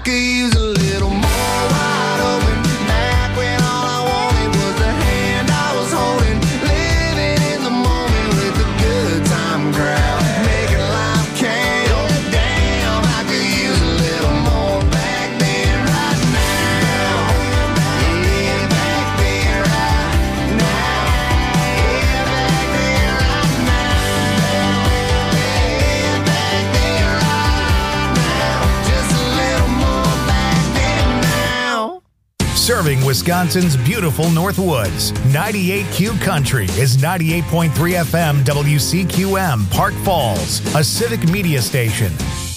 could use a little more wide open. Back when all I wanted was the hand I was holding. Living in the moment with a good time crowd. Making life count. Damn, I could use a little more back then right now. Yeah, back then right now. Yeah, back then right now. Yeah, back then right now. Just a little more back then now. Serving Wisconsin's beautiful Northwoods. 98Q Country is 98.3 FM WCQM Park Falls, a civic media station.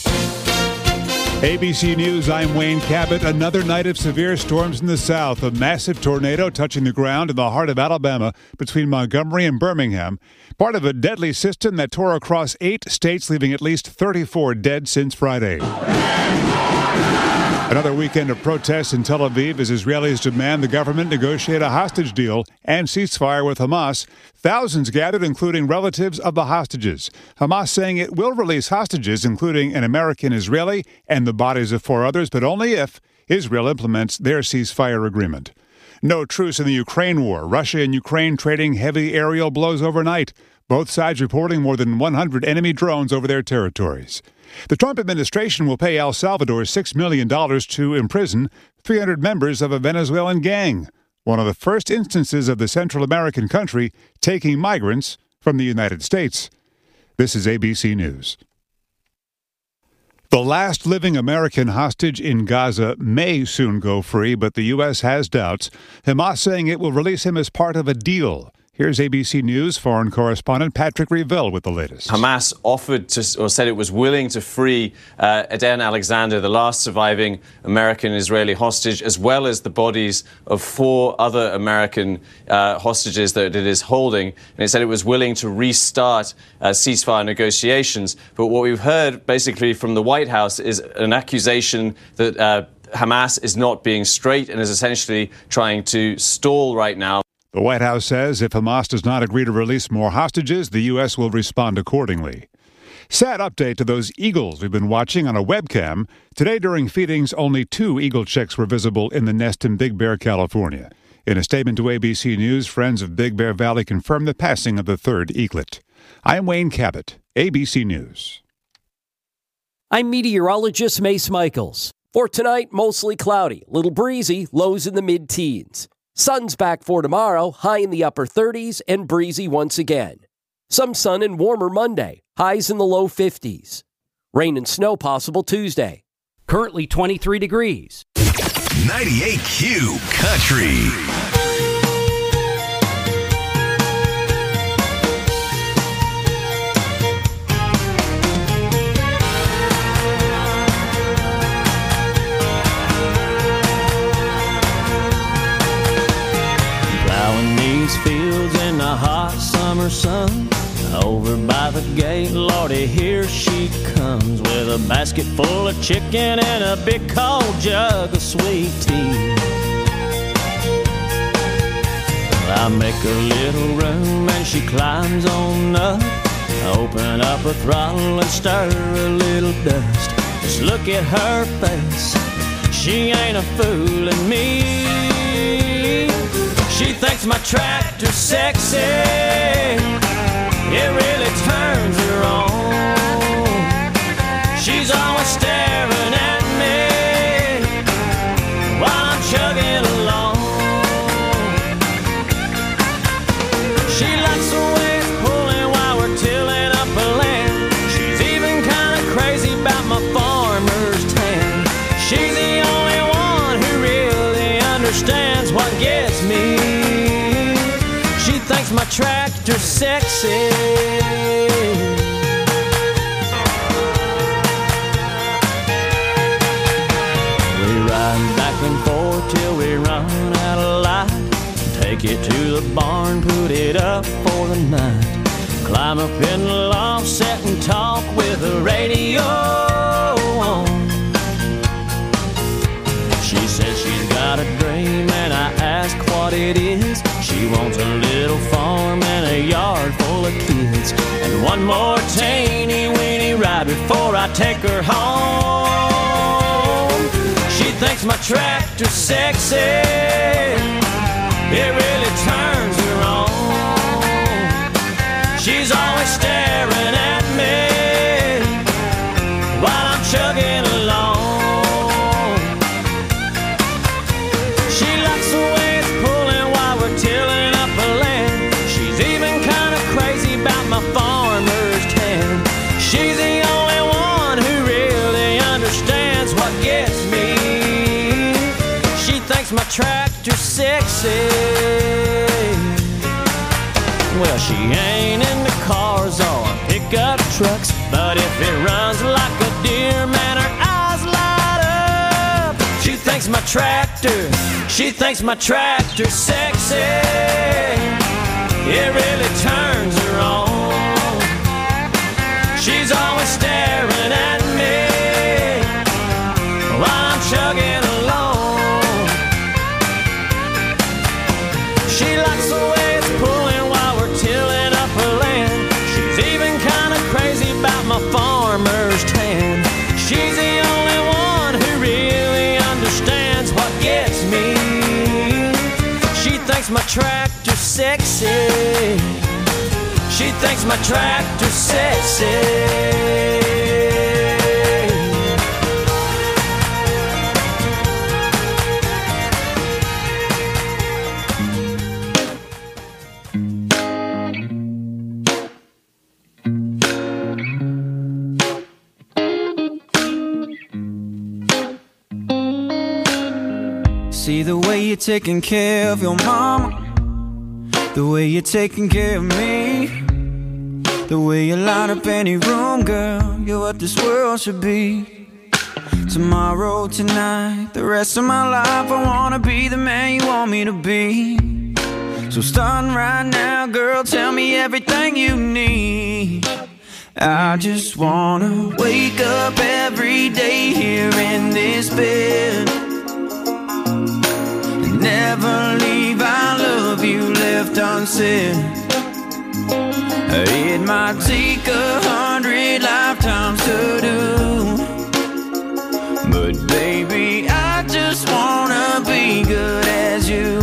ABC News, I'm Wayne Cabot. Another night of severe storms in the south. A massive tornado touching the ground in the heart of Alabama between Montgomery and Birmingham. Part of a deadly system that tore across 8 states, leaving at least 34 dead since Friday. Another weekend of protests in Tel Aviv as Israelis demand the government negotiate a hostage deal and ceasefire with Hamas. Thousands gathered, including relatives of the hostages. Hamas saying it will release hostages, including an American Israeli and the bodies of 4 others, but only if Israel implements their ceasefire agreement. No truce in the Ukraine war. Russia and Ukraine trading heavy aerial blows overnight. Both sides reporting more than 100 enemy drones over their territories. The Trump administration will pay El Salvador $6 million to imprison 300 members of a Venezuelan gang, one of the first instances of the Central American country taking migrants from the United States. This is ABC News. The last living American hostage in Gaza may soon go free, but the U.S. has doubts. Hamas saying it will release him as part of a deal. Here's ABC News foreign correspondent Patrick Reville with the latest. Hamas offered to, or said it was willing to free Eden Alexander, the last surviving American-Israeli hostage, as well as the bodies of 4 other American hostages that it is holding. And it said it was willing to restart ceasefire negotiations. But what we've heard basically from the White House is an accusation that Hamas is not being straight and is essentially trying to stall right now. The White House says if Hamas does not agree to release more hostages, the U.S. will respond accordingly. Sad update to those eagles we've been watching on a webcam. Today during feedings, only 2 eagle chicks were visible in the nest in Big Bear, California. In a statement to ABC News, friends of Big Bear Valley confirmed the passing of the 3rd eaglet. I'm Wayne Cabot, ABC News. I'm meteorologist Mace Michaels. For tonight, mostly cloudy, little breezy, lows in the mid-teens. Sun's back for tomorrow, high in the upper 30s and breezy once again. Some sun and warmer Monday, highs in the low 50s. Rain and snow possible Tuesday. Currently 23 degrees. 98Q Country. Fields in the hot summer sun. Over by the gate, Lordy, here she comes with a basket full of chicken and a big cold jug of sweet tea. I make a little room and she climbs on up. Open up a throttle and stir a little dust. Just look at her face, she ain't a fooling me. She thinks my tractor's sexy, it really turns her on. She's always staring at me while I'm chugging along. She likes the way it's pulling while we're tilling up a land. She's even kind of crazy about my farmer's tan. She's the only one who really understands what gets me. She thinks my tractor's sexy. We ride back and forth till we run out of light. Take it to the barn, put it up for the night. Climb up in the loft, sit and talk with the radio on. She says she's got a dream and I ask what it is. She wants a little farm and a yard full of kids, and one more teeny weeny ride before I take her home. thinks my tractor's sexy. It really turns her on. She's always staring at me while I'm chugging along. She likes the way it's pulling while we're tilling up a land. She's even kind of crazy about my farmer's tan. She's the only one who really understands what gets me. She thinks my tractor's sexy. Well, she ain't into cars or pickup trucks, but if it runs like a deer, man, her eyes light up. She thinks my tractor's sexy. It really turns her on. She's always staring at me while I'm chugging along. She likes the way it's pulling while we're tilling up her land. She's even kind of crazy about my farmer's tan. She's the only one who really understands what gets me. She thinks my tractor's sexy. She thinks my tractor's sexy. See the way you're taking care of your mama, the way you're taking care of me, the way you light up any room, girl. You're what this world should be. Tomorrow, tonight, the rest of my life, I wanna be the man you want me to be. So starting right now, girl, tell me everything you need. I just wanna wake up every day here in this bed. Never leave, I love you left unsaid. It might take 100 lifetimes to do, but baby, I just wanna be good as you.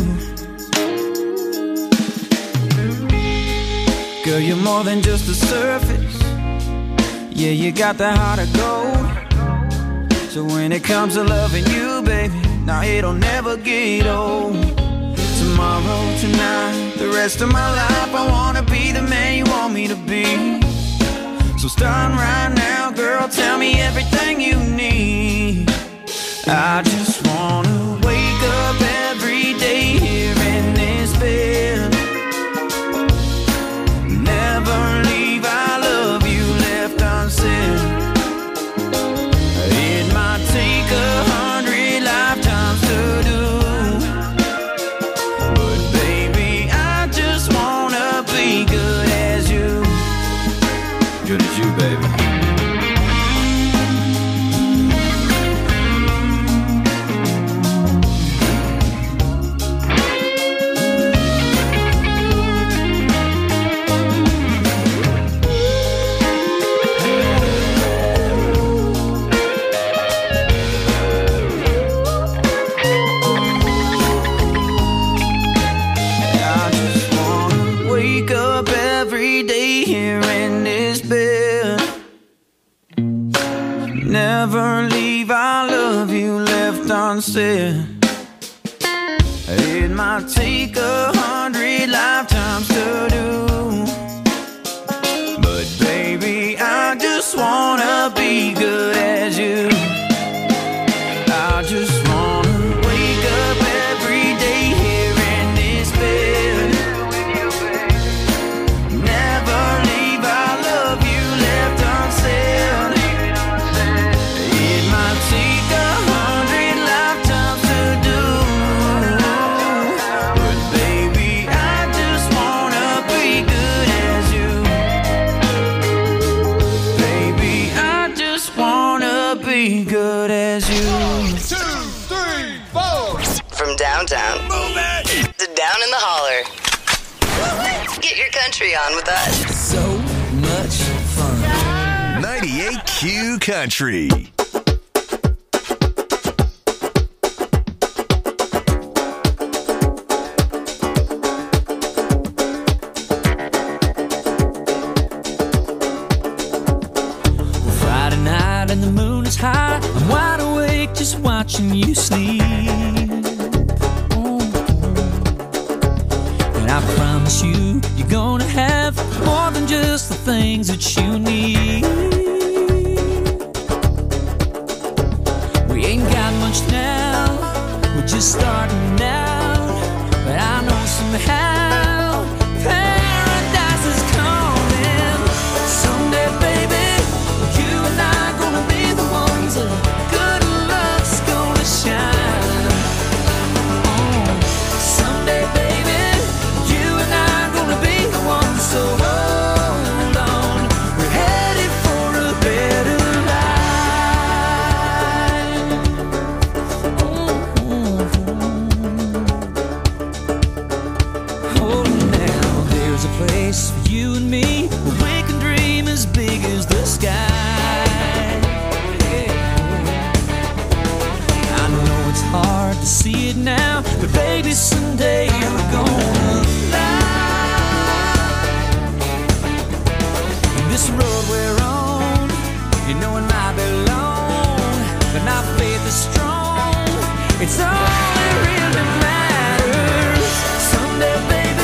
Girl, you're more than just the surface. Yeah, you got the heart of gold. So when it comes to loving you, baby, now it'll never get old. Tomorrow, tonight, the rest of my life, I wanna be the man you want me to be. So start right now, girl, tell me everything you need. I just wanna wake up every day here in this bed. Never leave, I love you left unsaid. It might take 100 lifetimes to do, but baby, I just wanna be good as you. Good as you, baby. Never leave, I love you left unsaid. It might take 100 lifetimes to do, but baby, I just wanna be good as you. I just wanna wake up every day here in this bed. Never leave, I love you left unsaid. It might take 100 lifetimes to do, but baby, I just wanna be good as you. Baby, I just wanna be good as you. 1, 2, 3, 4. From downtown to down in the holler. Get your country on with us. So much fun. 98Q Country. high. I'm wide awake just watching you sleep. And I promise you, you're gonna have more than just the things that you need. We ain't got much now, we're just starting out. But I know somehow paradise is coming. Someday, baby, you and I gonna be the ones that good luck's gonna shine. Someday, baby, you and I gonna be the ones. So hold on, we're headed for a better place for you and me, where we can dream as big as the sky. I know it's hard to see it now, but baby, someday we're gonna fly. This road we're on, you know it might be long, but our faith is strong. It's all that really matters. Someday, baby,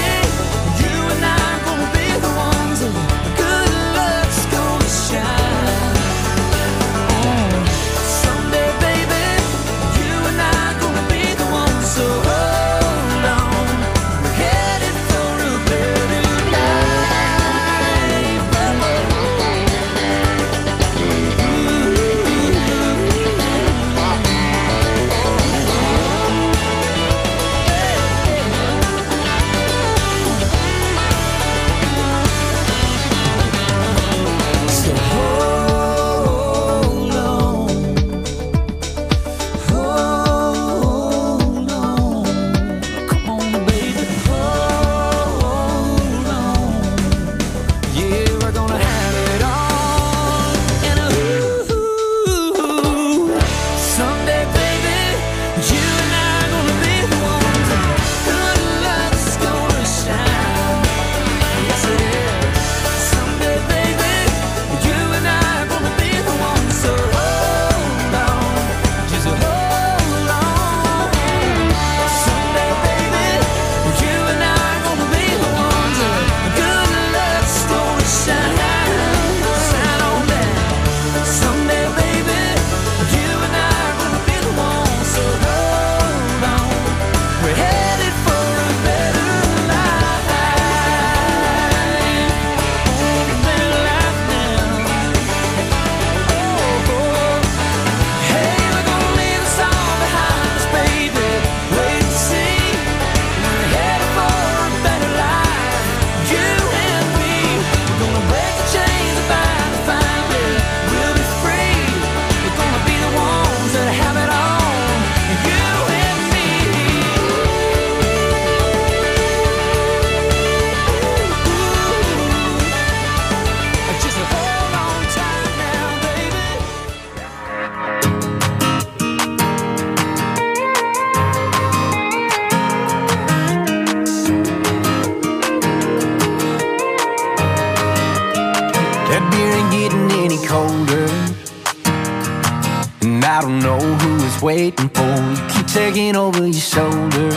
waiting for you, keep taking over your shoulder,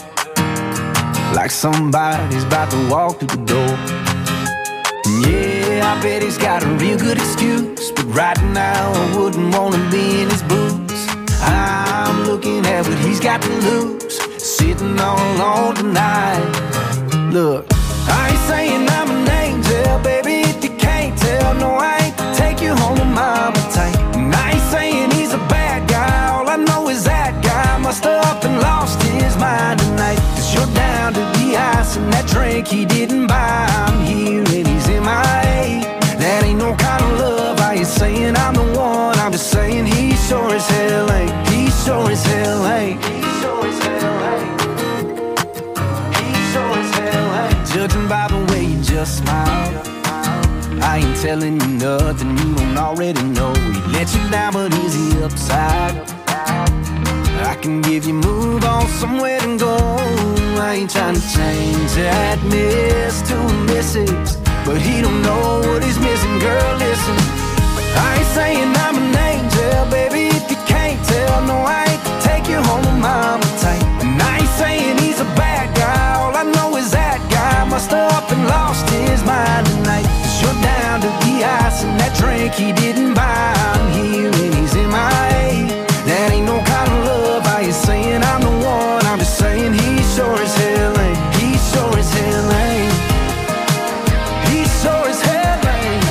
like somebody's about to walk through the door. And yeah, I bet he's got a real good excuse, but right now I wouldn't wanna be in his boots. I'm looking at what he's got to lose, sitting all alone tonight. Look, I ain't saying I'm an angel, baby, if you can't tell. No, I ain't to take you home to mama tight. And I ain't saying he's a bad guy, all I know is that guy must have up and lost his mind tonight. 'Cause you're down to the ice and that drink he didn't buy. I'm here and he's MIA. That ain't no kind of love. I ain't saying I'm the one, I'm just saying he sure as hell ain't. He sure as hell ain't. He sure as hell ain't. He sure as hell ain't. Judging by the way you just smile, I ain't telling you nothing you don't already know. He let you down, but is he upside? I can give you move on somewhere to go. I ain't trying to change that miss to a missus, but he don't know what he's missing. Girl, listen, I ain't saying I'm an angel, tell, baby, if you can't tell. No, I ain't to take you home with mama type. And I ain't saying he's a bad guy. All I know is that guy must have up and lost his mind tonight. 'Cause you're down to the ice and that drink he didn't buy. I'm here and he's MIA. That ain't no kind of love. How you saying I'm the one? I'm just saying he sure as hell ain't. He sure as hell ain't. He sure as hell ain't.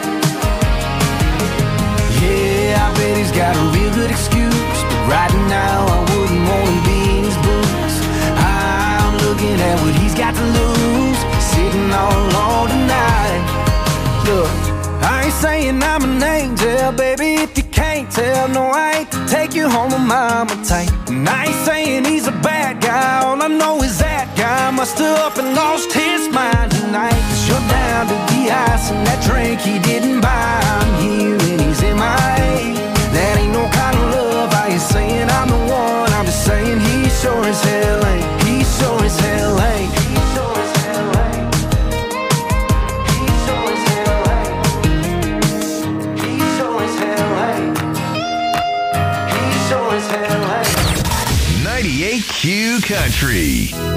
Yeah, I bet he's got a real good excuse, but right now I wouldn't want to be in his boots. I'm looking at what he's got to lose, sitting all alone tonight. Look, I ain't saying I'm an angel, baby, if you can't tell. No, I ain't to take you home with mama type. And I ain't saying he's a bad guy. All I know is that guy must have up and lost his mind tonight. 'Cause you're down to the ice and that drink he didn't buy. I'm here and he's MIA. That ain't no kind of love. How you saying I'm the one? I'm just saying he sure as hell ain't. He sure as hell ain't. He sure as hell ain't. He sure as hell ain't. He sure as hell ain't. He sure as hell ain't. 98Q Country.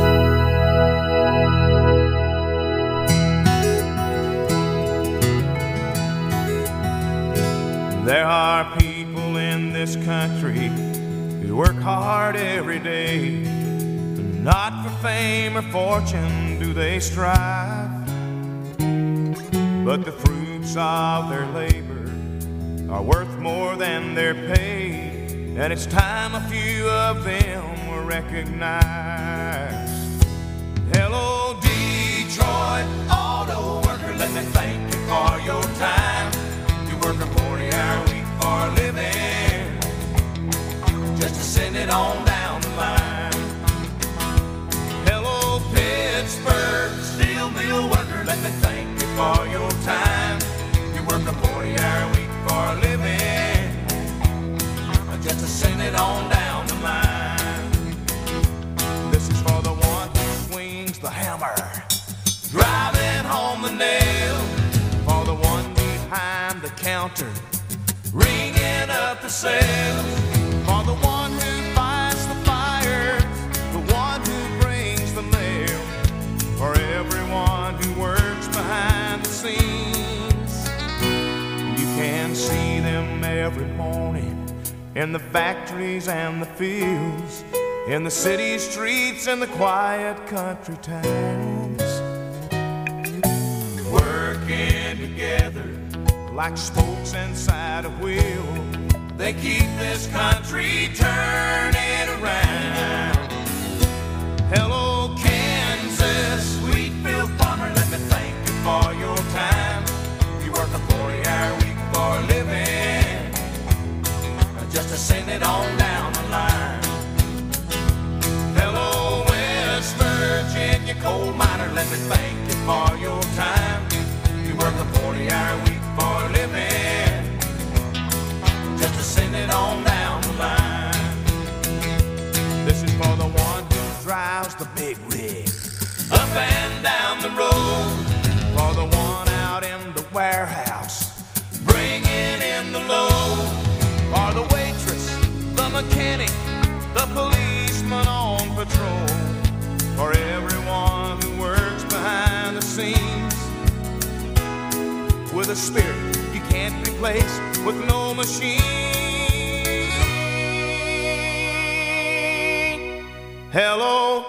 There are people in this country who work hard every day. Not for fame or fortune do they strive, but the fruits of their labor are worth more than their pay. And it's time a few of them were recognized. Hello, Detroit auto worker, let me thank you for your time. You work a 40-hour week for a living, just to send it on down the line. Hello, Pittsburgh steel mill worker, let me thank you for your time. You work a 40-hour week for a living, just to send it on down the line. This is for the one who swings the hammer, driving home the nail. For the one behind the counter, ringing up the sales. For the one who fights the fires, the one who brings the mail. For everyone who works behind the scenes. You can see them every morning in the factories and the fields, in the city streets and the quiet country towns, working together like spokes inside a wheel. They keep this country turning around. Hello, Kansas, Wheatfield farmer, let me thank you for your time. You work a 40-hour week for a living, just to send it on down the line. Hello, West Virginia coal miner, let me thank you for your time. You work a 40-hour week for a living, just to send it on down the line. This is for the one who drives the big rig up and down the road. For the one out in the warehouse, bringing in the load. For the waitress, the mechanic, the policeman on patrol. For everyone who works behind the scenes, with a spirit you can't replace with no machine. Hello,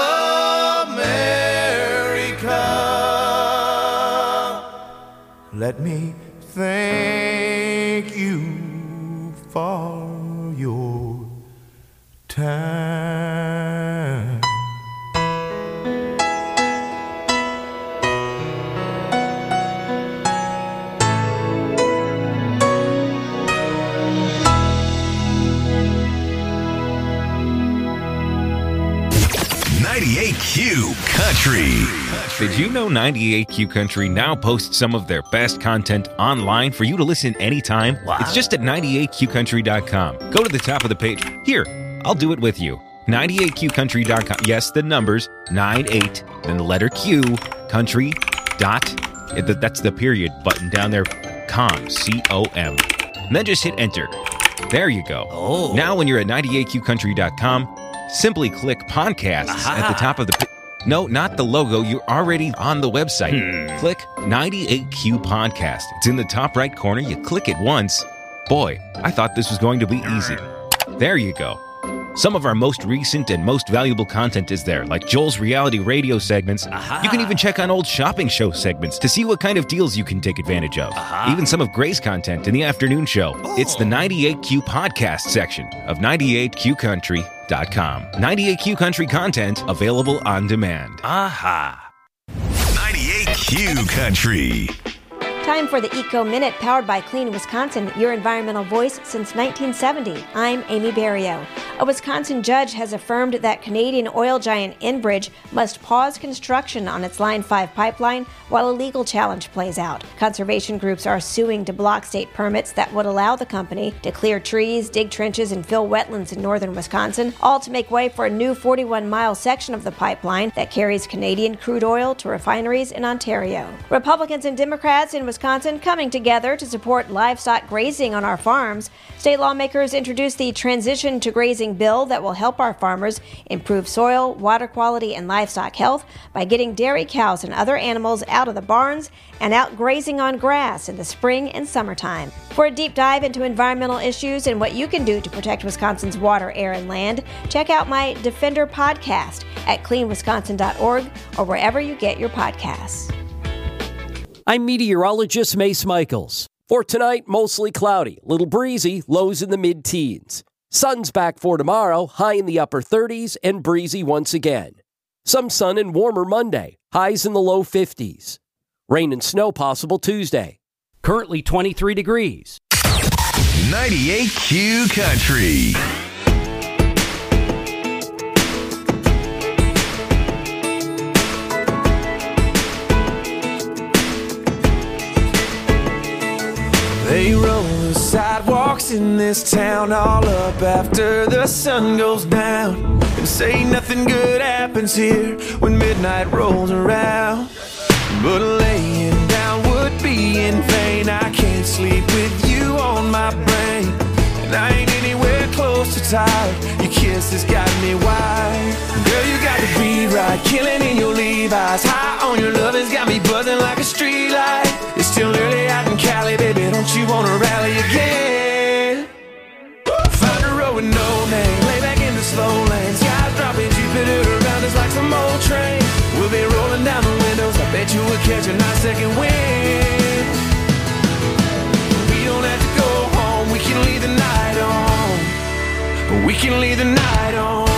America. Let me thank you for your time. Q Country. Did you know 98Q Country now posts some of their best content online for you to listen anytime? Wow. It's just at 98QCountry.com. Go to the top of the page. Here, I'll do it with you. 98QCountry.com. Yes, the numbers, 98, then the letter Q, country, dot, that's the period button down there, com, C-O-M. And then just hit enter. There you go. Oh. Now when you're at 98qcountry.com, simply click podcast at the top of the... No, not the logo. You're already on the website. Click 98Q Podcast. It's in the top right corner. You click it once. Boy, I thought this was going to be easy. There you go. Some of our most recent and most valuable content is there, like Joel's reality radio segments. You can even check on old shopping show segments to see what kind of deals you can take advantage of. Even some of Gray's content in the afternoon show. It's the 98Q Podcast section of 98qcountry.com. 98Q Country content available on demand. 98Q Country. Time for the Eco Minute, powered by Clean Wisconsin, your environmental voice since 1970. I'm Amy Barrio. A Wisconsin judge has affirmed that Canadian oil giant Enbridge must pause construction on its Line 5 pipeline while a legal challenge plays out. Conservation groups are suing to block state permits that would allow the company to clear trees, dig trenches, and fill wetlands in northern Wisconsin, all to make way for a new 41-mile section of the pipeline that carries Canadian crude oil to refineries in Ontario. Republicans and Democrats in Wisconsin coming together to support livestock grazing on our farms. State lawmakers introduced the Transition to Grazing bill that will help our farmers improve soil, water quality, and livestock health by getting dairy cows and other animals out of the barns and out grazing on grass in the spring and summertime. For a deep dive into environmental issues and what you can do to protect Wisconsin's water, air, and land, check out my Defender podcast at cleanwisconsin.org or wherever you get your podcasts. I'm meteorologist Mace Michaels. For tonight, mostly cloudy, little breezy, lows in the mid-teens. Sun's back for tomorrow, high in the upper 30s and breezy once again. Some sun and warmer Monday, highs in the low 50s. Rain and snow possible Tuesday. Currently 23 degrees. 98Q Country. They roll the sidewalks in this town all up after the sun goes down, and say nothing good happens here when midnight rolls around. But laying down would be in vain. I can't sleep with you on my brain, and I ain't anywhere close to tired. Your kiss has got me wired. Girl, you got the beat right, killing in your Levi's. High on your love has got me buzzing like a street light. It's still early out in Cali, baby, don't you wanna rally again? Find a road with no name, lay back in the slow lane. Skies dropping, Jupiter around us like some old train. We'll be rolling down the windows, I bet you we'll catch a nice second wind. We don't have to go home, we can leave the night on. We can leave the night on.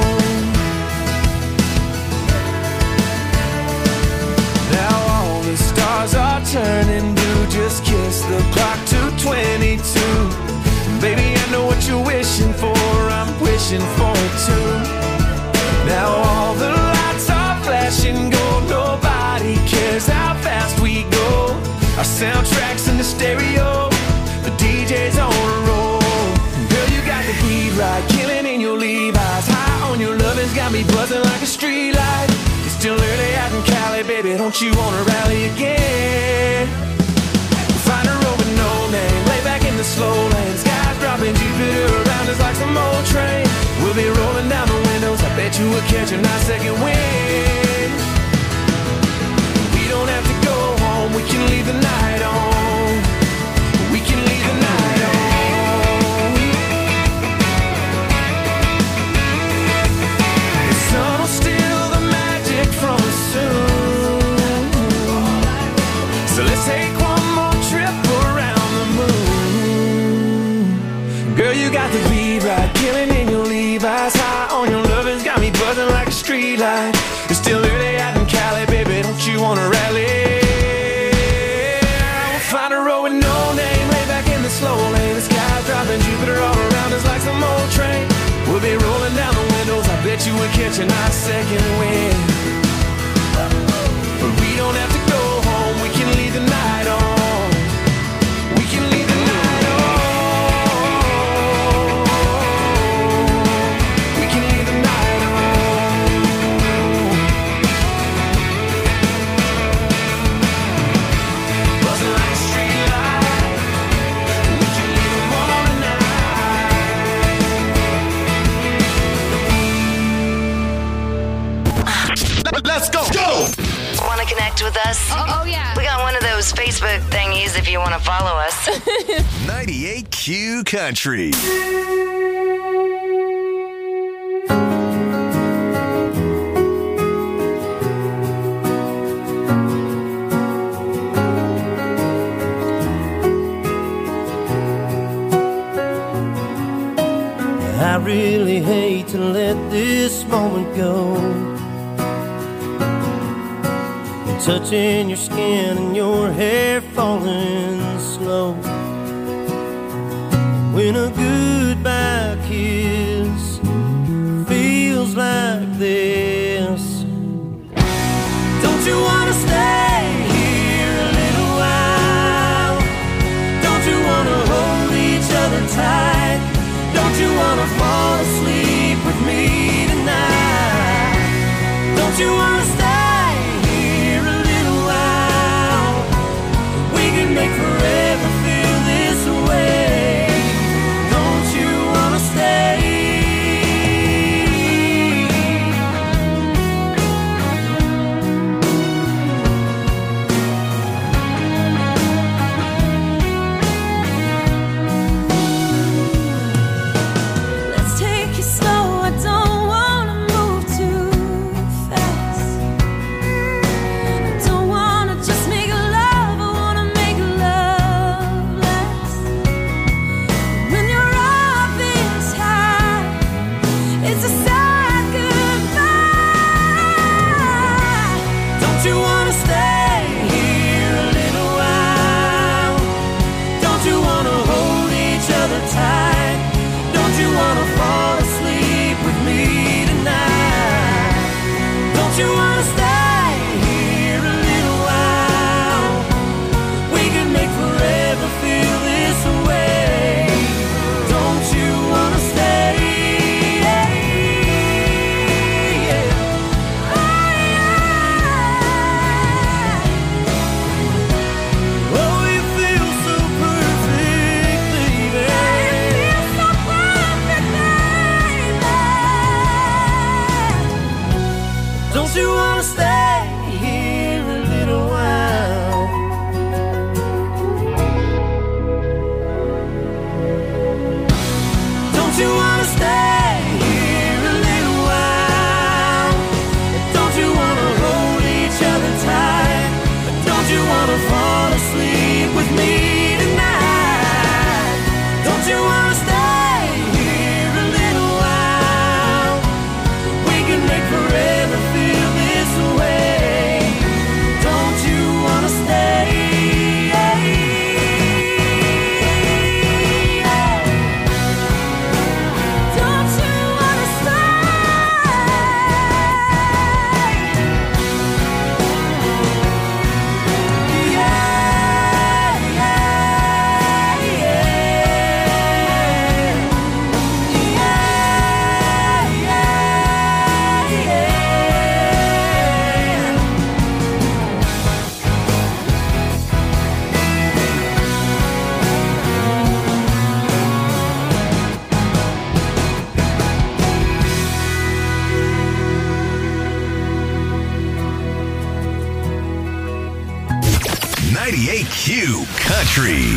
Now all the stars are turning blue, just kiss the clock to 22. Baby, I know what you're wishing for, I'm wishing for it too. Now all the lights are flashing gold, nobody cares how fast we go. Our soundtrack's in the stereo, the DJ's on a roll. Girl, you got the beat right, killing in your Levi's. High on your love has got me buzzing like a street light. It's still early out in Cali, baby, don't you wanna rally again? Find a road with no name, lay back in the slow lane. Skies dropping, Jupiter around us like some old train. We'll be rolling down the windows, I bet you we'll catch a nice second wind. We don't have to go home, we can leave the night on. We can leave the night on. The sun will steal the magic from us soon. So let's take one more trip around the moon. Girl, you got the beat right, killing in your Levi's. High on your love has got me buzzing like a street light. It's still early out in Cali, baby, don't you wanna rally? We'll find a road with no name, lay back in the slow lane. The sky's dropping, Jupiter all around us like some old train. We'll be rolling down the windows, I bet you we'll catch a nice second wind. But we don't have to go home, we can leave the night on. We can leave the night on. We can leave the night on. connect with us? Oh, yeah. We got one of those Facebook thingies if you want to follow us. 98Q Country. I really hate to let this moment go. Touching your skin and your hair falling slow. When a goodbye kiss feels like this. Don't you wanna stay here a little while? Don't you wanna hold each other tight? Don't you wanna fall asleep with me tonight? Don't you wanna stay here a little while? We can make forever feel this way. Don't you wanna stay? Let's take it slow. I don't wanna move too fast. I don't wanna just make love. I wanna make love last. When you're up this high, it's a sad goodbye. Don't you wanna stay here a little while? Don't you wanna hold each other tight? Don't you wanna fall asleep with me tonight? Don't you wanna stay here a little while? We can make forever feel this way. Don't you wanna stay? Oh, you feel so perfect, baby. Don't you wanna stay here a little while? Don't you wanna stay here a little while? Don't you wanna hold each other tight? Don't you wanna fall asleep with me tonight? Don't you wanna stay here a little while? We can make forever feel this way. Don't you wanna stay? Don't you wanna stay? Yeah, Q Country.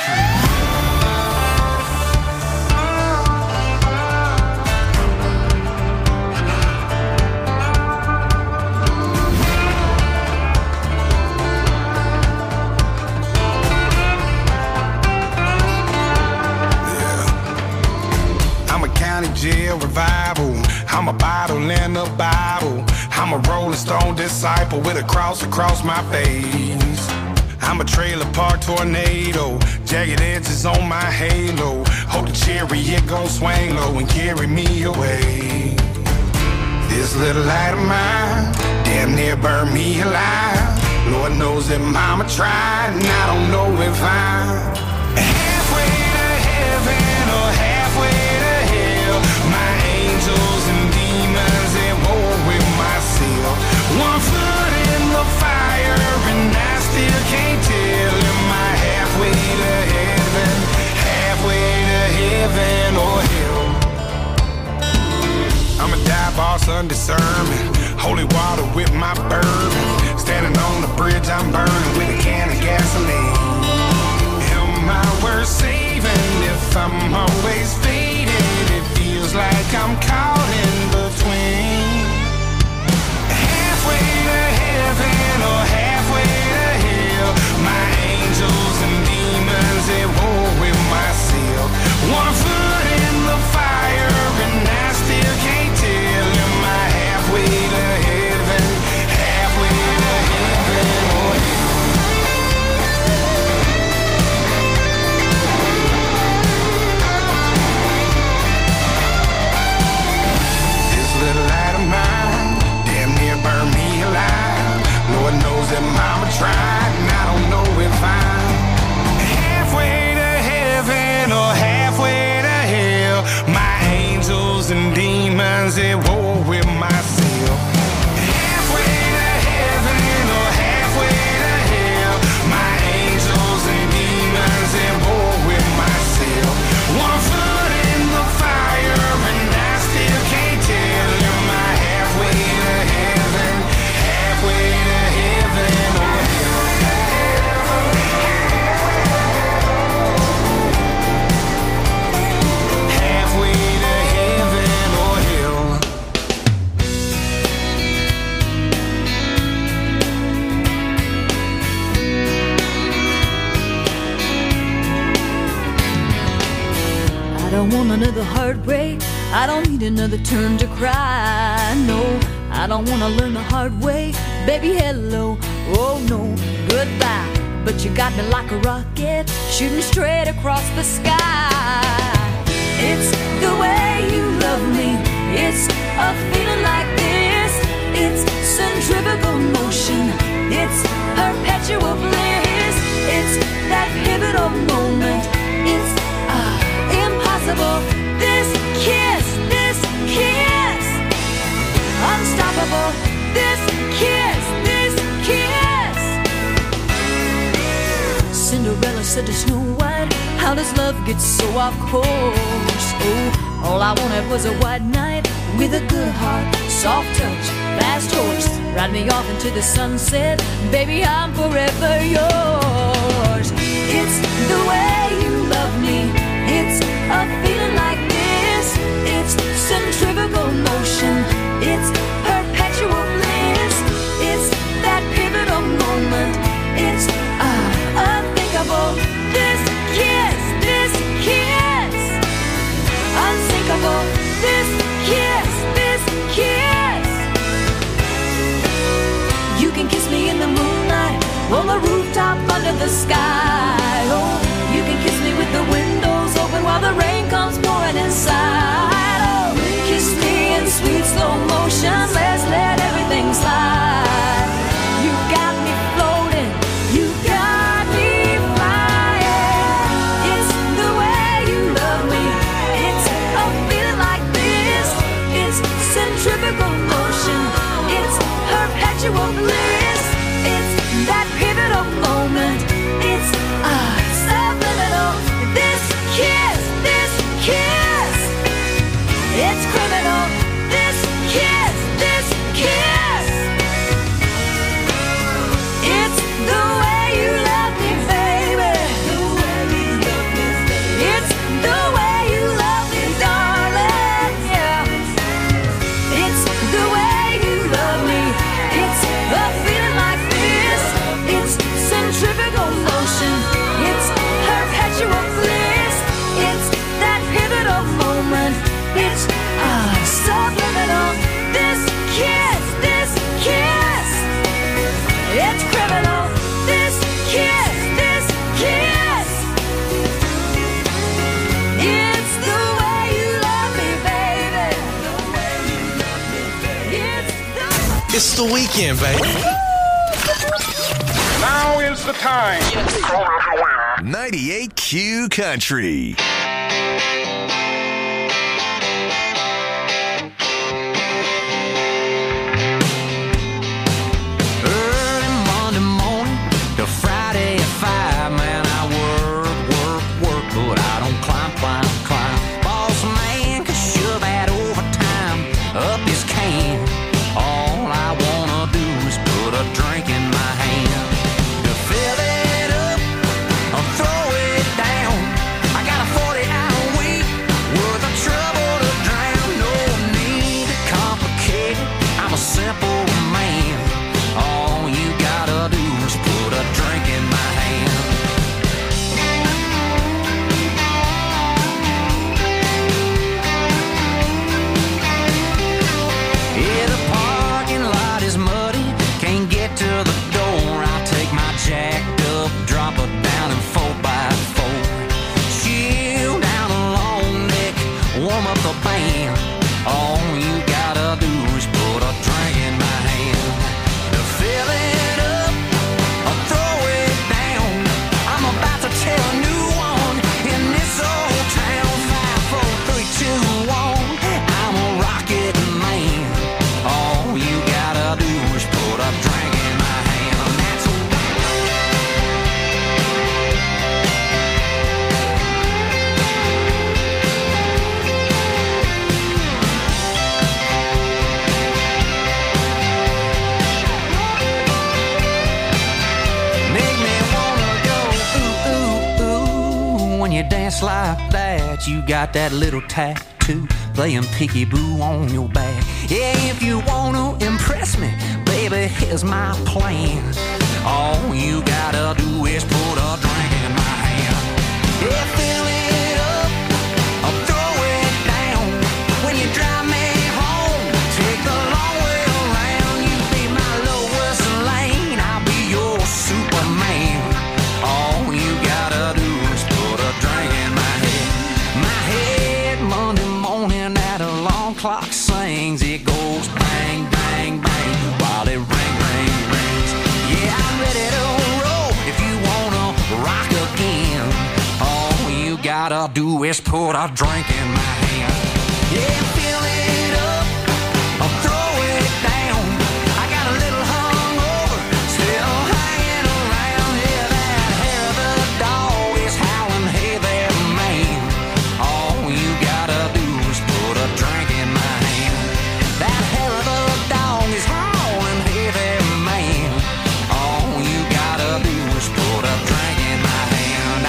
I'm a county jail revival. I'm a bottle in the Bible. I'm a Rolling Stone disciple with a cross across my face. I'm a trailer park tornado, jagged edges on my halo. Hope the chariot gon' swing low and carry me away. This little light of mine damn near burned me alive. Lord knows that mama tried, and I don't know if I'm halfway to heaven or halfway to hell. My angels and demons at war with myself. One foot in the fire and I still can't tell. Am I halfway to heaven, halfway to heaven or hell? I'm a dive boss, undiscernment. Holy water with my bourbon. Standing on the bridge, I'm burning with a can of gasoline. Am I worth saving if I'm always fading? It feels like I'm caught in between. Halfway to heaven or halfway to hell. My angels and demons at war with myself. One foot in the fire and I still can't tell. Am I halfway to heaven? Halfway to heaven or hell? This little light of mine damn near burned me alive. Lord knows that mama tried, and I don't know if I'm halfway to heaven or halfway to hell. My angels and demons at war with myself. Halfway to heaven or halfway to hell. My angels and demons at war with myself. One foot in the fire and I still can't tell. Am I halfway to heaven? Halfway to heaven or halfway to heaven or hell. I don't want another heartbreak. I don't need another turn to cry. No, I don't want to learn the hard way. Baby, hello. Oh no, goodbye. But you got me like a rocket, shooting straight across the sky. It's the way you love me. It's a feeling like this. It's centrifugal motion. It's perpetual bliss. It's that pivotal moment. It's impossible. This kiss, unstoppable. This kiss. Cinderella said to Snow White, how does love get so off course? Oh, all I wanted was a white knight with a good heart, soft touch, fast horse. Ride me off into the sunset, baby, I'm forever yours. It's the way you love me. It's a feeling like this. It's centrifugal motion. It's perpetual bliss. It's that pivotal moment. It's unthinkable. This kiss, unsinkable. This kiss. You can kiss me in the moonlight, on the rooftop under the sky. Oh, you can kiss me with the windows open while the rain comes pouring inside. Oh, kiss me in sweet slow motion. Let's let everything slide. You got me floating. You got me flying. It's the way you love me. It's a feeling like this. It's centrifugal motion. It's perpetual bliss. It's that pivotal moment. It's subliminal. This kiss. It's criminal. This kiss. It's the way you love me, baby. It's the way you love me, darling. Yeah. It's the way you love me. It's a feeling like this. It's centrifugal motion. It's perpetual bliss. It's that pivotal moment. It's subliminal. This kiss. It's criminal. This kiss. It's the way you love me, baby. It's the weekend, baby. Now is the time. 98Q Country. Early Monday morning to Friday at 5, man, I work, but I don't climb. Boss man can shove that overtime up his can. All I wanna do is put a drink in my warm up the band. All you gotta do is put a drink in my hand. To fill it up or throw it down, I'm about to tell a new one in this old town. 5, 4, 3, 2, 1. I'm a rocket man. All you gotta do is put a drink in my hand. And that's make me wanna go ooh, ooh, ooh. When you dance like that, you got that little tattoo playing peekaboo on your back. Yeah, if you wanna impress me, baby, here's my plan. All you gotta do is put a drink in my hand. Yeah, fill it up or throw it down. When you drive me home, take the long way around. You be my lowest lane, I'll be your Superman. All you gotta do is put a drink in my head. My head Monday morning, that alarm clock sings. It goes bang, bang, bang while it ring, ring, rings. Yeah, I'm ready to roll if you wanna rock again. All you gotta do is put a drink in my hand. Yeah, fill it up or throw it down. I got a little hungover, still hanging around. Yeah, that hair of the dog is howling, hey there, man. All you gotta do is put a drink in my hand. That hair of the dog is howling, hey there, man. All you gotta do is put a drink in my hand.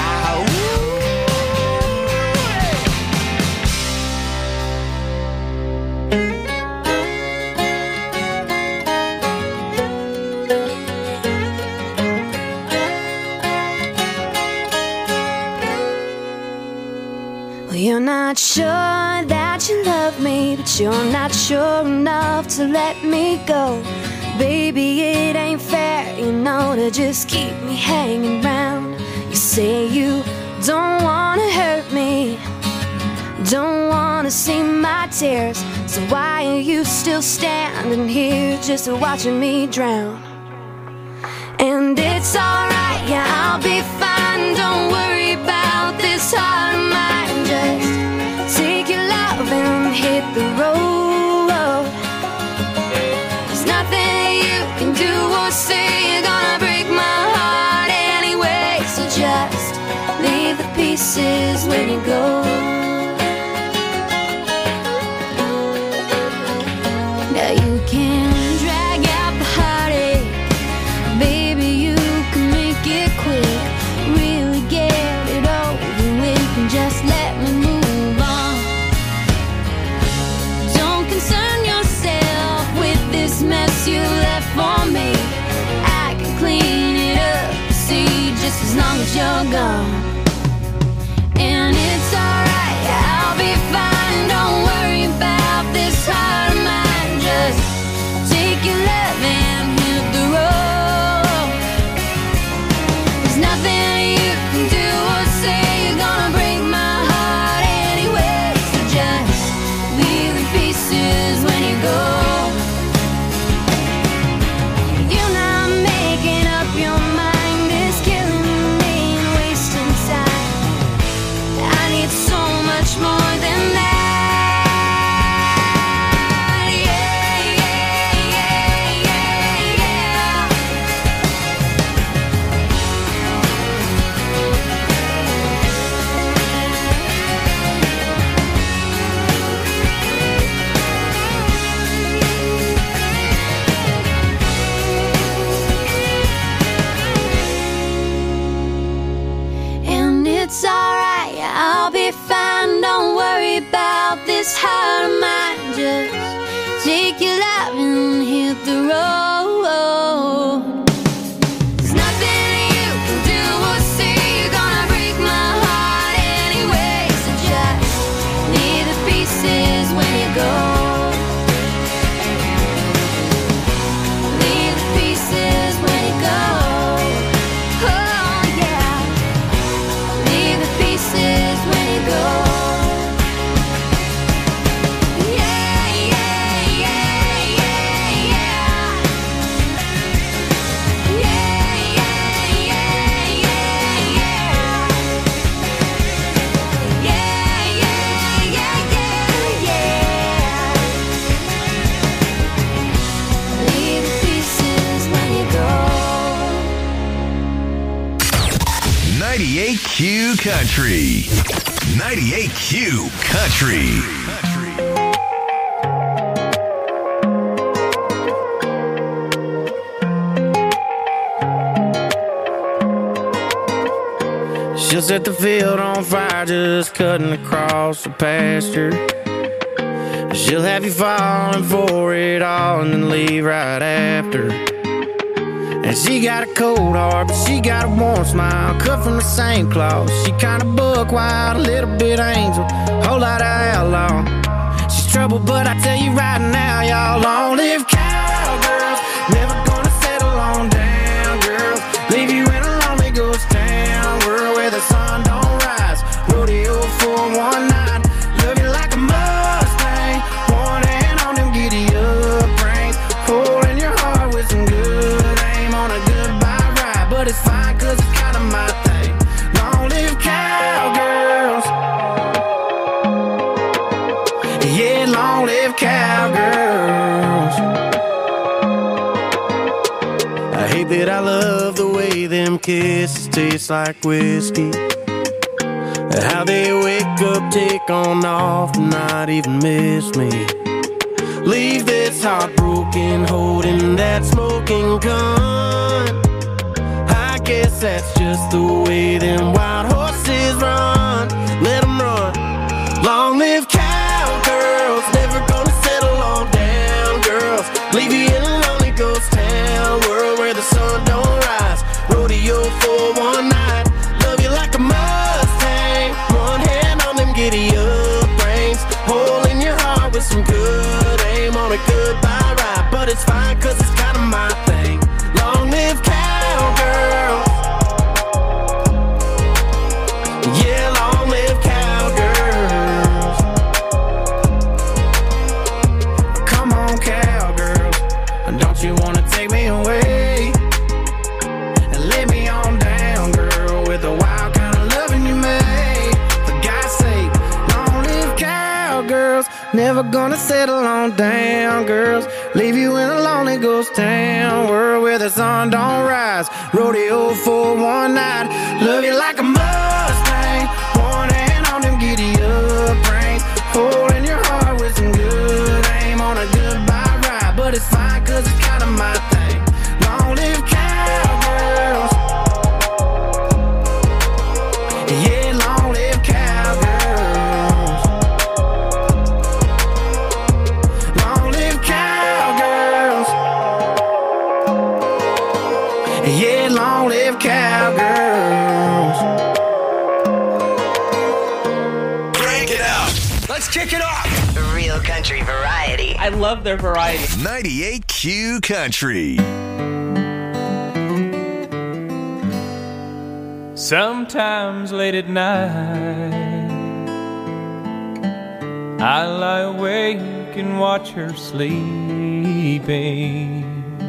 Well, you're not sure that you love me, but you're not sure enough to let me go. Baby, it ain't fair, you know, to just keep me hanging round. You say you don't wanna hurt me, don't wanna see my tears. So why are you still standing here just watching me drown? And it's alright, yeah, I'll be fine. Don't worry about this heart of mine. Just take your love and hit the road. There's nothing you can do or say, you're gonna break my heart anyway. So just leave the pieces when you go. Now you can drag out the heartache, baby, you can make it quick. Really get it over with and just let me move on. Don't concern yourself with this mess you left for me. I can clean it up, see, just as long as you're gone. And it's alright, I'll be fine. Don't worry about this heart of mine. Just take your love and hit the road. There's nothing you can do or say, you're gonna break my heart anyway. So just leave the pieces when you go. You're not making up your mind, it's killing me and wasting time. I need so much more than that. Yeah, yeah, yeah, yeah, yeah. And it's alright, I'll be fine. Don't worry about this heart of mine. Just take your love and hit the road. There's nothing you can do or say, you're gonna break my heart anyway. So just leave the pieces when you go. Leave the pieces when you go. Oh yeah. Leave the pieces when you go. Country. 98Q Country. She'll set the field on fire just cutting across the pasture. She'll have you falling for it all and then leave right after. And she got a cold heart, but she got a warm smile, cut from the same cloth. She kinda buck wild, a little bit angel, whole lot of outlaw. She's trouble, but I tell you right now, y'all, long live cowgirls. Never gonna settle on down, girls. Leave you in a lonely ghost town, world where the sun don't rise. Rodeo for one night, love you like a Mustang. One hand on them giddy up reins, holding your heart with some good aim on a goodbye ride. But it's fine, cause it's kinda my thing. Long live cowgirls. Yeah, long live cowgirls. I hate that I love the way them kisses taste like whiskey. How they wake up, take on off, and not even miss me. Leave this heartbroken, holding that smoking gun. I guess that's just the way them wild horses run. Let them run. Long live cowgirls, never gonna settle on down, girls. Leave you in a lonely ghost town, world where the sun don't rise. Rodeo for one night, love you like a Mustang. One hand on them giddy up reins, holding your heart with some good aim on a goodbye ride. But it's fine, cause it's kinda my thing. Long live cowgirls. Yeah, long live cowgirls. Come on, cowgirls, don't you wanna take me away and lay me on down, girl, with the wild kind of loving you made. For God's sake, long live cowgirls. Never gonna settle on down, girls. Leave you in a lonely ghost town, world where the sun don't rise. Rodeo for one night, love you like a Mustang. One hand on them giddy up reins, holding your heart with some good aim on a goodbye ride. But it's fine, cause it's kinda my thing. Long live cowgirls. Yeah, long live cowgirls. Long live cowgirls. Yeah, long live cowgirls. Crank it up. Let's kick it off. Real country variety. I love their variety. 98Q Country. Sometimes late at night, I lie awake and watch her sleeping.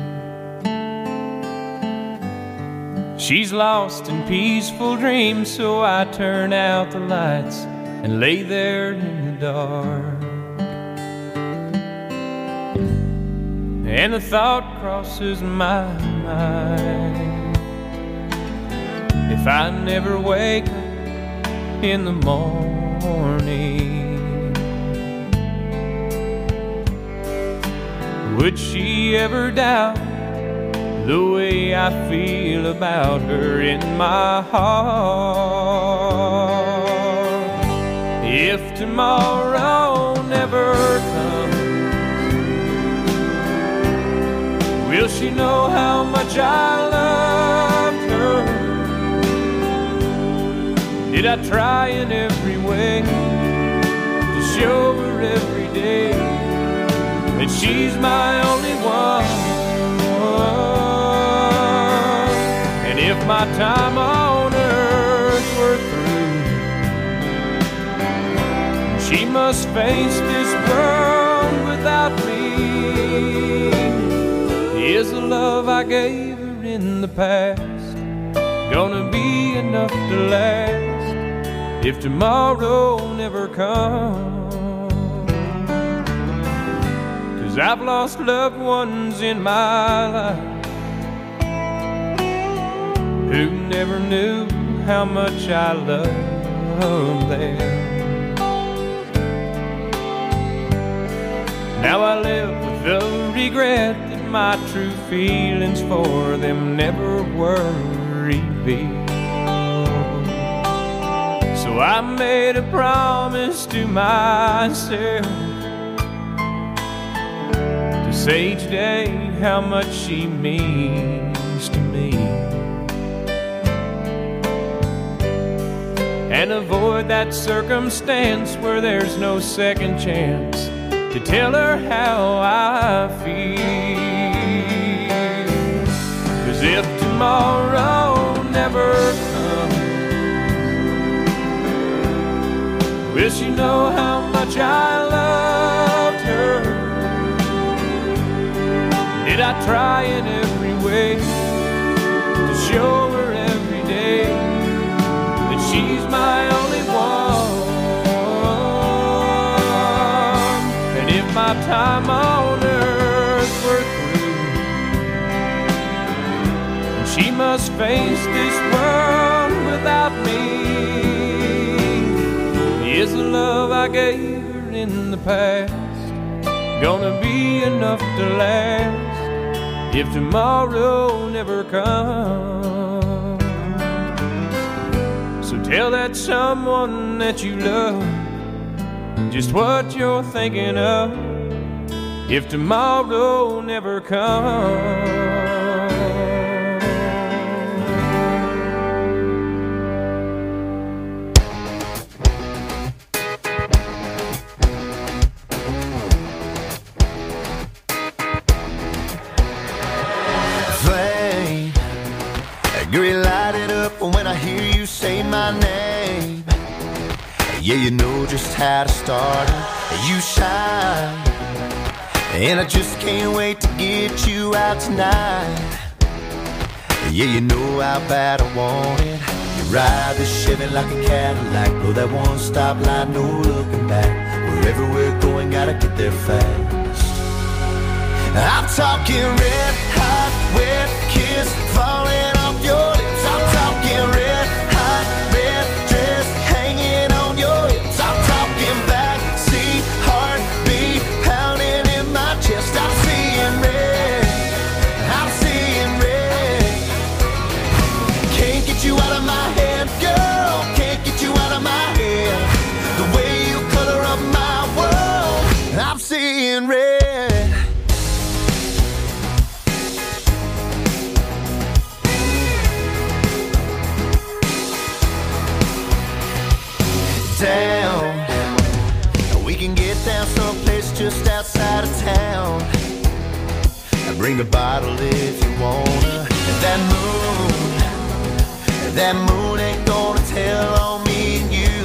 She's lost in peaceful dreams, so I turn out the lights and lay there in the dark. And the thought crosses my mind, if I never wake up in the morning, would she ever doubt the way I feel about her in my heart? If tomorrow never comes, will she know how much I loved her? Did I try in every way to show her every day that she's my only one? And if my time on earth were through, she must face this world without me. Is the love I gave her in the past gonna be enough to last if tomorrow never comes? 'Cause I've lost loved ones in my life who never knew how much I love them. Now I live with the regret that my true feelings for them never were revealed. So I made a promise to myself to say each day how much she means to me, and avoid that circumstance where there's no second chance to tell her how I feel. 'Cause if tomorrow never comes, will she know how much I loved her? Did I try in every way to show her every day that she's my only one? And if my time on earth were through, and she must face this world without me, is the love I gave her in the past gonna be enough to last if tomorrow never comes? So tell that someone that you love just what you're thinking of if tomorrow never comes. You're lighted up when I hear you say my name. Yeah, you know just how to start it. You shine, and I just can't wait to get you out tonight. Yeah, you know how bad I want it. You ride the Chevy like a Cadillac, blow that one stop light, no looking back. Wherever we're going, gotta get there fast. I'm talking red hot, wet kiss falling off your lips. I'm talking red hot, red dress hanging on your hips. I'm talking backseat heartbeat pounding in my chest. I'm seeing red, I'm seeing red. Can't get you out of my head, girl. Can't get you out of my head. The way you color up my world, I'm seeing red. Down, we can get down someplace just outside of town. Bring a bottle if you wanna. That moon ain't gonna tell on me and you.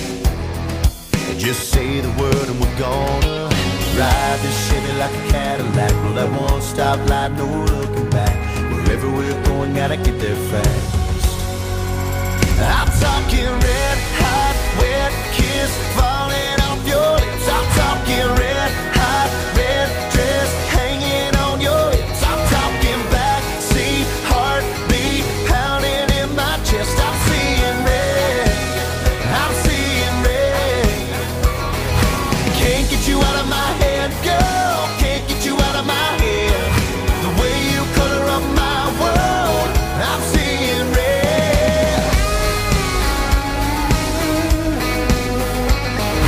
Just say the word and we're gonna ride this Chevy like a Cadillac, blow that one stop light, no looking back. Wherever we're going, gotta get there fast. I'm talking red hot, wet kiss falling off your lips. I'm talking red hot, red dress hanging on your hips. I'm talking backseat heartbeat pounding in my chest. I'm seeing red, I'm seeing red. Can't get you out of my head, girl. Can't get you out of my head. The way you color up my world, I'm seeing red.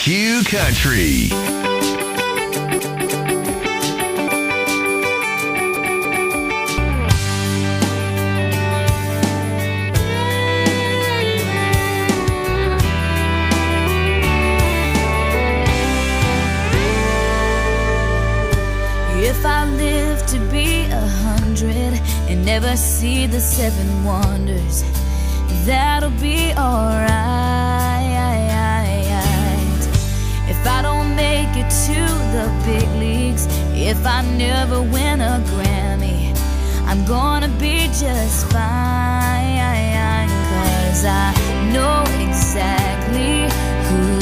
Q Country. If I live to be 100 and never see the 7 wonders, that'll be alright. If I don't make it to the big leagues, if I never win a Grammy, I'm gonna be just fine, 'cause I know exactly who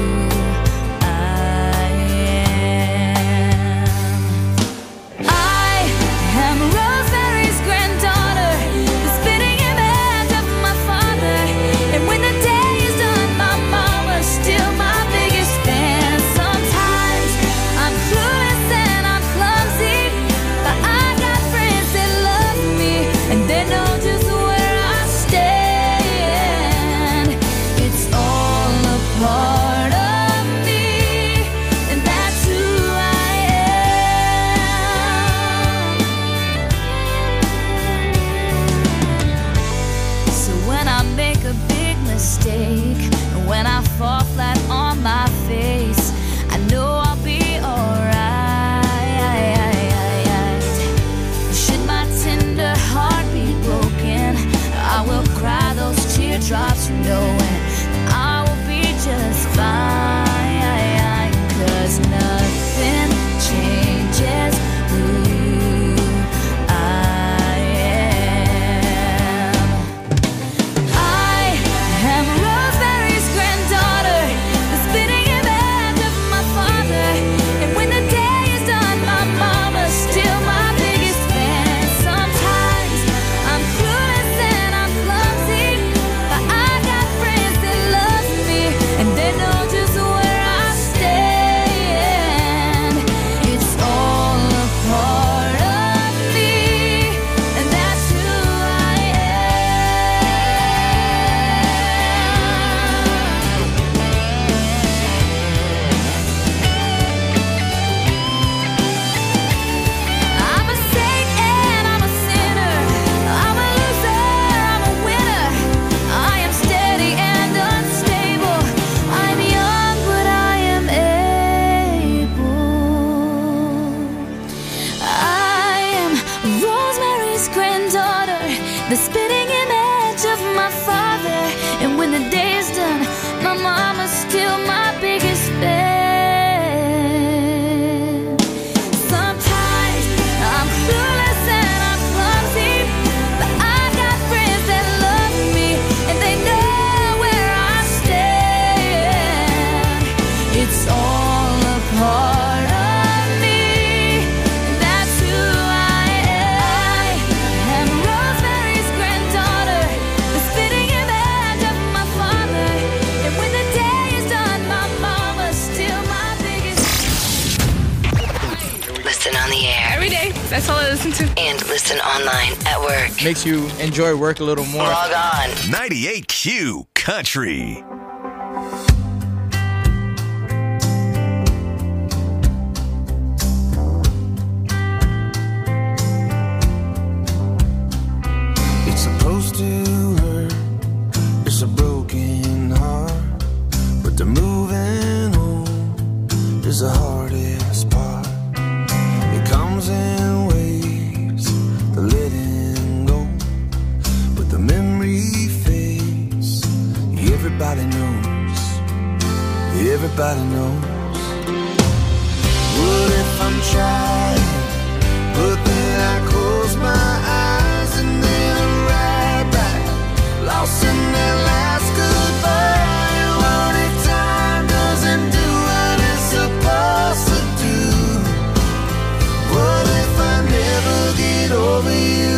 when I fall flat on my face, I know I'll be alright. Should my tender heart be broken, I will cry those teardrops knowing I will be just fine, 'cause nothing changes who I am. I am Rosemary's granddaughter, the spitting image of my father. And when the day is done, my mama's still my biggest fan. Sometimes I'm clueless and I'm clumsy, but I got friends that love me, and they know just where I stand. It's all a part of me, and that's who I I'm a saint and I'm a sinner. I'm a loser, I'm a winner. I am steady and unstable. I'm young, but I am able. I am Rosemary's granddaughter, the spitting image of my father. And when the day is done, my mama's still my biggest fan. Sometimes I'm clueless and I'm clumsy, but I got friends that love me, and they know where I stand. It's all a part of me, and that's who I am. Rosemary's granddaughter, the spitting image of my father. And when the day is done, my mama's still my biggest. Listen on the air. Every day. That's all I listen to. And listen online at work. Makes you enjoy work a little more. Log on. 98Q Country. It's supposed to hurt. It's a broken heart, but the moving on is the hardest part. It comes in waves, the letting go, but the memory fades. Everybody knows. Everybody knows. What if I'm trying, but then I close my eyes and then I'm right back, lost in that last goodbye. What if time doesn't do what it's supposed to do? What if I never get over you?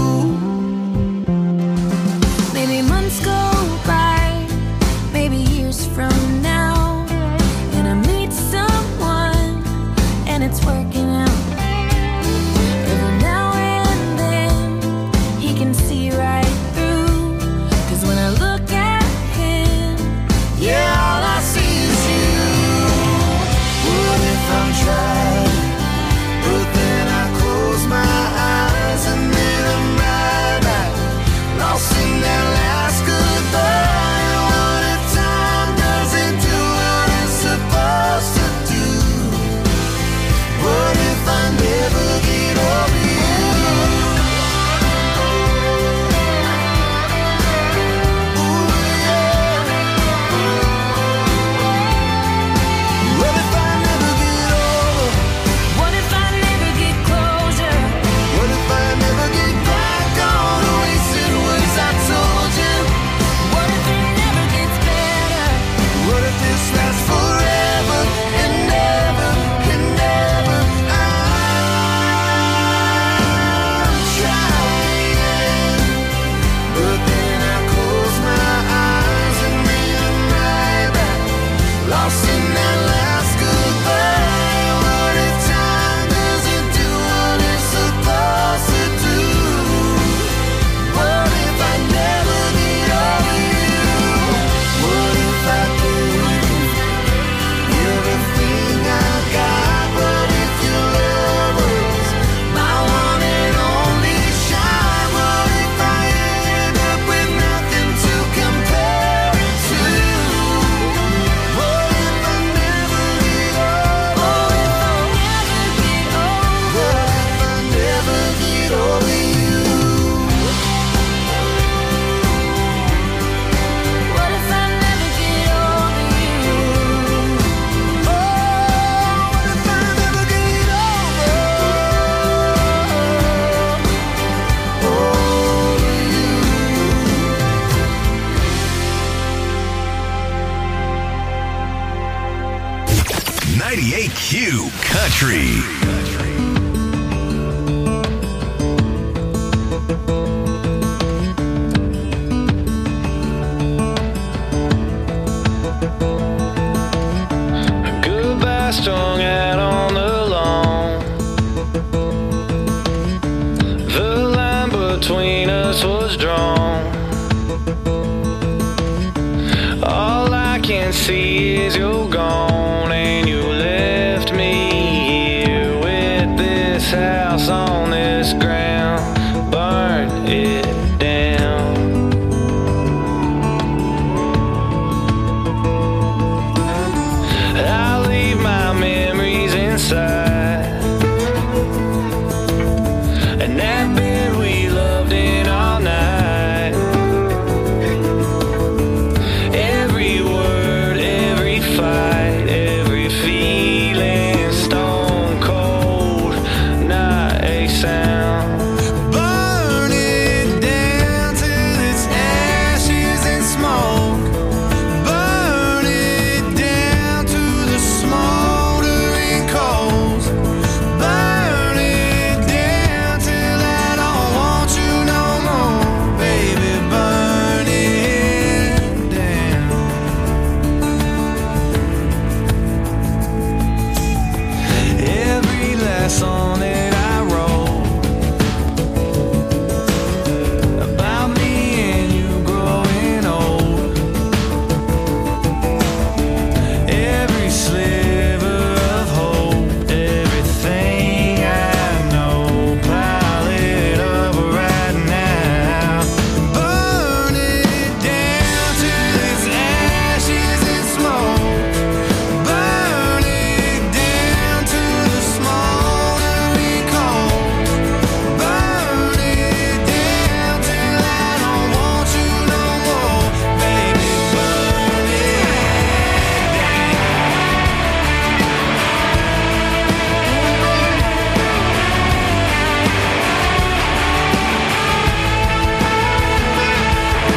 Maybe months go by, maybe years from now, and I meet someone and it's working out between us was drawn. All I can see is you're gone, and you left me here with this house on this ground. Burnt it